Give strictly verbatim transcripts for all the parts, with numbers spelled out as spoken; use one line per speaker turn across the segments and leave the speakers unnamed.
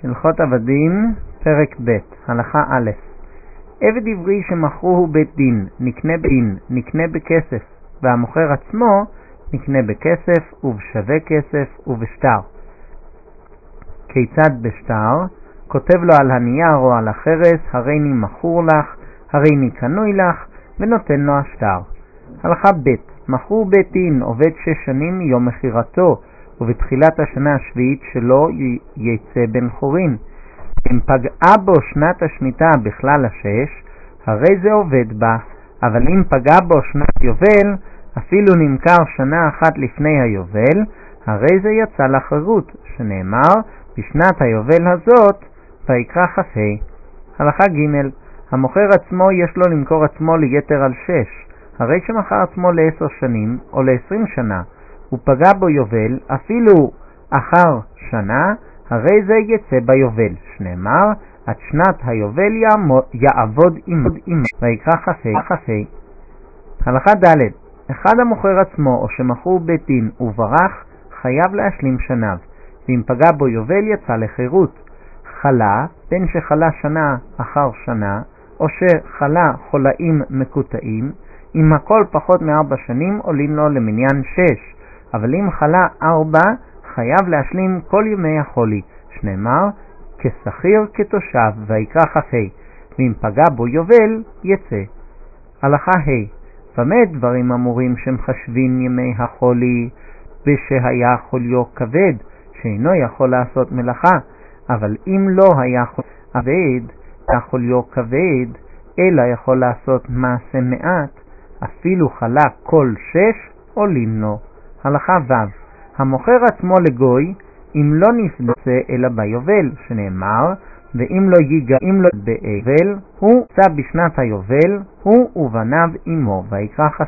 הלכות עבדים, פרק ב', הלכה א'. עבד עברי שמכרוהו בית דין, נקנה בדין, נקנה בכסף, והמוכר עצמו נקנה בכסף ובשווה כסף ובשטר. כיצד בשטר? כותב לו על הנייר או על החרס, הריני מכור לך, הריני קנוי לך, ונותן לו השטר. הלכה ב'. מכור בית דין עובד שש שנים מיום מחירתו, ובתחילת השנה השביעית שלו יצא בן חורין. אם פגעה בו שנת השמיטה בכלל השש, הרי זה עובד בה, אבל אם פגעה בו שנת יובל, אפילו נמכר שנה אחת לפני היובל, הרי זה יצא לחירות, שנאמר, בשנת היובל הזאת, ויקרא כ"ה. הלכה ג'. המוכר עצמו יש לו למכור עצמו ליתר על שש, הרי שמכר עצמו לעשר שנים או לעשרים שנה, הוא פגע בו יובל, אפילו אחר שנה, הרי זה יצא ביובל, שנאמר, עד שנת היובל יעבוד עמו, ויקרא כ"ה. הלכה ד'. אחד המוכר עצמו או שמכרו בית דין וברח, חייב להשלים שניו, ואם פגע בו יובל יצא לחירות. חלה, בין שחלה שנה אחר שנה, או שחלה חולאים מקוטעים, אם הכל פחות מארבע שנים עולים לו למניין שש, אבל אם חלה ארבע, חייב להשלים כל ימי החולי, שנאמר, כשכיר כתושב, ויקרא כ"ה, ואם פגע בו יובל, יצא. הלכה ה'. במה דברים אמורים שמחשבים ימי החולי? בשהיה חוליו כבד, שאינו יכול לעשות מלאכה, אבל אם לא היה כבד, החוליו כבד, אלא יכול לעשות מעשה מעט, אפילו חלה כל שש עולים לו. הלכה ו'. המוכר עצמו לגוי, אם לא נפצה אלא ביובל, שנאמר, ואם לא ייגע אם לא ביובל, הוא צא בשנת היובל, הוא ובניו עמו, ויקרא כ"ה.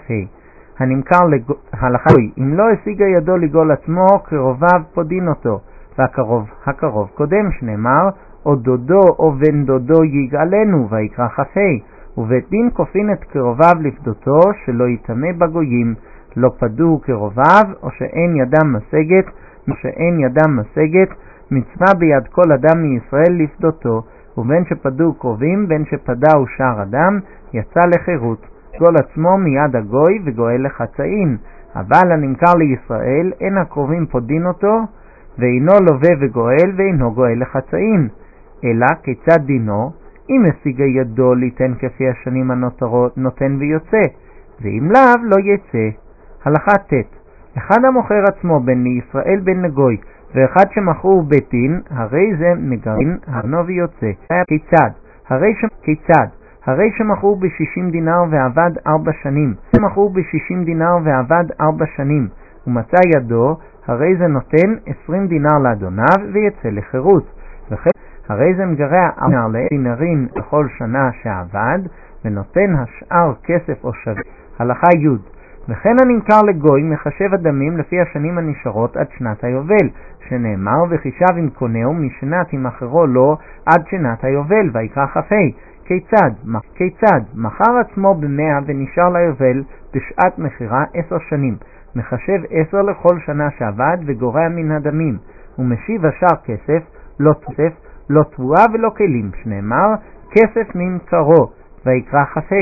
הנמכר לגוי, הלכה גוי, אם לא השיגה ידו לגול עצמו, קרוביו פודין אותו, והקרוב הקרוב קודם, שנאמר, או דודו או בן דודו יגאלנו, ויקרא כ"ה. ובית דין כופין את קרוביו לפדותו, שלא יטמא בגויים, לא פדו קרוביו, או שאין ידם משגת, או שאין ידם משגת, מצווה ביד כל אדם מישראל לפדותו, ובין שפדו קרובים, בין שפדהו שאר אדם, יצא לחירות. גול עצמו מיד הגוי וגואל לחצאין, אבל הנמכר לישראל, אין הקרובים פודין אותו, ואינו לווה וגואל, ואינו גואל לחצאין. אלא כיצד דינו? אם השיגה ידו ליתן כפי השנים הנותרות, נותן ויוצא, ואם לאו לא יצא. הלכה ט'. אחד המוכר עצמו בין לישראל בין לגוי, ואחד שמכרו בית דין, הרי זה מגרין הרנו ויוצא. כיצד? הרי ש... כיצד? הרי שמכרו בשישים דינר ועבד ארבע שנים. שמכרו בשישים דינר ועבד ארבע שנים, ומצא ידו, הרי זה נותן עשרים דינר לאדוניו ויצא לחירות. וכן, הרי זה מגרע ארבע דינרים בכל שנה שעבד, ונותן השאר כסף או שווה. הלכה י'. וכן הנמכר לגוי מחשב הדמים לפי השנים הנשארות עד שנת היובל, שנאמר, וחישב עם קונהו משנת עם אחרו לו עד שנת היובל, ויקרא כ"ה. כיצד? כיצד? מכר עצמו במאה ונשאר ליובל בשעת מחירה עשר שנים, מחשב עשר לכל שנה שעבד וגורע מן הדמים, ומשיב השאר כסף, לא כסף, לא תבואה ולא כלים, שנאמר, כסף ממכרו, ויקרא כ"ה.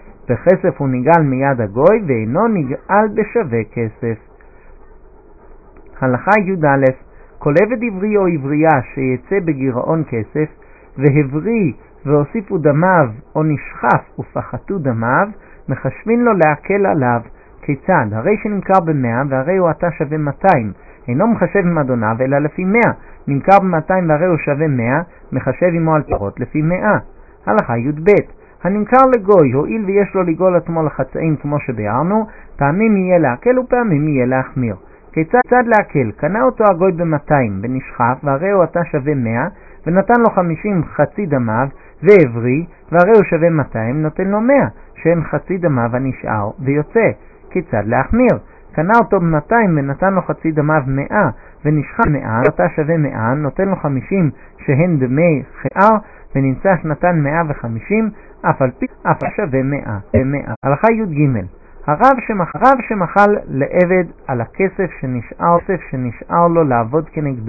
בכסף הוא נגאל מיד הגוי, ואינו נגאל בשווה כסף. הלכה י"א. כל עבד עברי או עברייה שיצא בגירעון כסף, והבריא והוסיפו דמיו, או נשחף ופחתו דמיו, מחשבים לו להקל עליו. כיצד? הרי שנמכר במאה, והרי הוא עתה שווה מאתיים, אינו מחשב עם אדוניו אלא לפי מאה. נמכר ב-מאתיים והרי הוא שווה מאה, מחשב עמו על פירות לפי מאה. הלכה י"ב. הנמכר לגוי, הועיל ויש לו לגול עצמו לחצאים כמו שביארנו, פעמים יהיה להקל ופעמים יהיה להחמיר. כיצד להקל? קנה אותו הגוי ב-מאתיים ונשחף, והרי הוא עתה שווה מאה, ונתן לו חמישים חצי דמיו, והבריא, והרי הוא שווה מאתיים, נותן לו מאה, שאין חצי דמיו הנשאר, ויוצא. כיצד להחמיר? קנה אותו ב-מאתיים ונתן לו חצי דמיו מאה, ונשחף מאה, עתה שווה מאה, נותן לו חמישים שהן דמי חאר, ונמצא שנתן מאה וחמישים, אף על פי אף שווה מאה. הלכה י"ג. הרב שמח, שמחל לעבד על הכסף שנשאר, כסף שנשאר לו לעבוד כנגדו,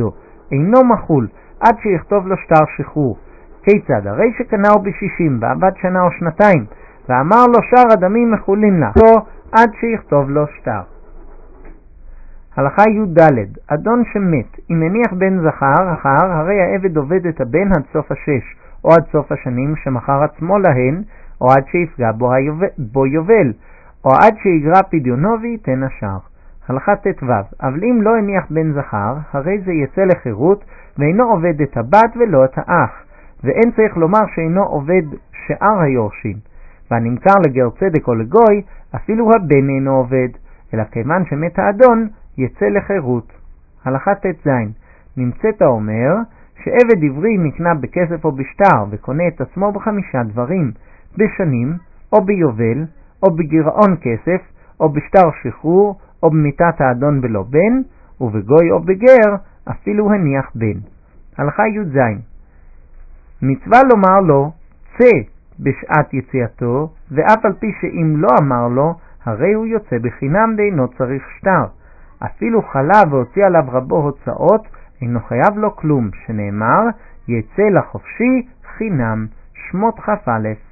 אינו מחול עד שיכתוב לו שטר שחרור. כיצד? הרי שקנאו בשישים ועבד שנה או שנתיים, ואמר לו שאר הדמים מחולים לך, לא עד שיכתוב לו שטר. הלכה י"ד. אדון שמת, אם הניח בן זכר, אחר, הרי העבד עובד את הבן עד סוף השש, או עד סוף השנים שמכר עצמו להן, או עד שיפגע בו, היובל, בו יובל, או עד שיגרע פדיונו וייתן השאר. הלכה ט"ו. אבל אם לא הניח בן זכר, הרי זה יצא לחירות, ואינו עובד את הבת ולא את האח, ואין צריך לומר שאינו עובד שאר היורשים. והנמכר לגר צדק או לגוי, אפילו הבן אינו עובד, אלא כיוון שמת האדון, יצא לחירות. הלכה ט"ז. נמצאת האומר שעבד עברי נקנה בכסף או בשטר וקונה את עצמו בחמישה דברים, בשנים או ביובל או בגירעון כסף או בשטר שחרור או במיתת האדון בלא בן, ובגוי או בגר אפילו הניח בן. הלכה י"ז. מצווה לומר לו צא בשעת יציאתו, ואף על פי שאם לא אמר לו, הרי הוא יוצא בחינם ואינו צריך שטר. אפילו חלה והוציא עליו רבו הוצאות, אינו חייב לו כלום, שנאמר יצא לחופשי חינם. שמות כ"א.